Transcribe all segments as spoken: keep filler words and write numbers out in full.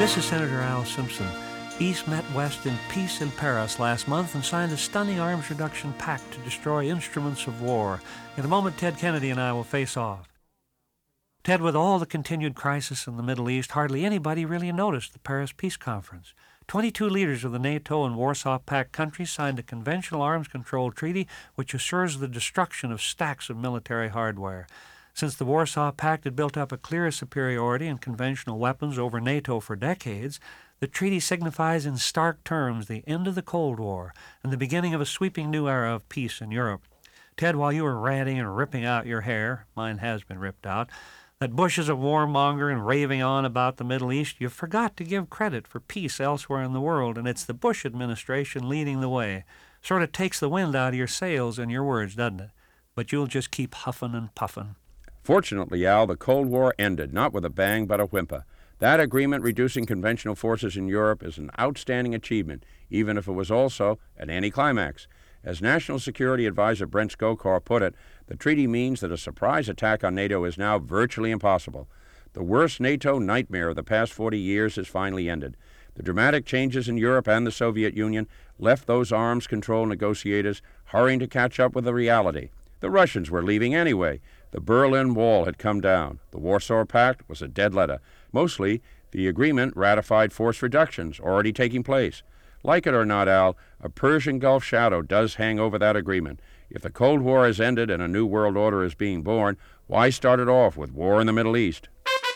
This is Senator Al Simpson. East met West in peace in Paris last month and signed a stunning arms reduction pact to destroy instruments of war. In a moment, Ted Kennedy and I will face off. Ted, with all the continued crisis in the Middle East, hardly anybody really noticed the Paris Peace Conference. twenty-two leaders of the NATO and Warsaw Pact countries signed a conventional arms control treaty which assures the destruction of stacks of military hardware. Since the Warsaw Pact had built up a clear superiority in conventional weapons over NATO for decades, the treaty signifies in stark terms the end of the Cold War and the beginning of a sweeping new era of peace in Europe. Ted, while you were ranting and ripping out your hair, mine has been ripped out, that Bush is a warmonger and raving on about the Middle East, you forgot to give credit for peace elsewhere in the world, and it's the Bush administration leading the way. Sort of takes the wind out of your sails in your words, doesn't it? But you'll just keep huffing and puffing. Fortunately, Al, the Cold War ended, not with a bang but a whimper. That agreement reducing conventional forces in Europe is an outstanding achievement, even if it was also an anticlimax. As National Security Advisor Brent Scowcroft put it, the treaty means that a surprise attack on NATO is now virtually impossible. The worst NATO nightmare of the past forty years has finally ended. The dramatic changes in Europe and the Soviet Union left those arms control negotiators hurrying to catch up with the reality. The Russians were leaving anyway. The Berlin Wall had come down. The Warsaw Pact was a dead letter. Mostly, the agreement ratified force reductions already taking place. Like it or not, Al, a Persian Gulf shadow does hang over that agreement. If the Cold War has ended and a new world order is being born, why start it off with war in the Middle East?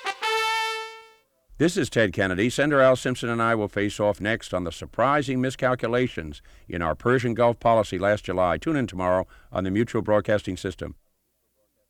This is Ted Kennedy. Senator Al Simpson and I will face off next on the surprising miscalculations in our Persian Gulf policy last July. Tune in tomorrow on the Mutual Broadcasting System.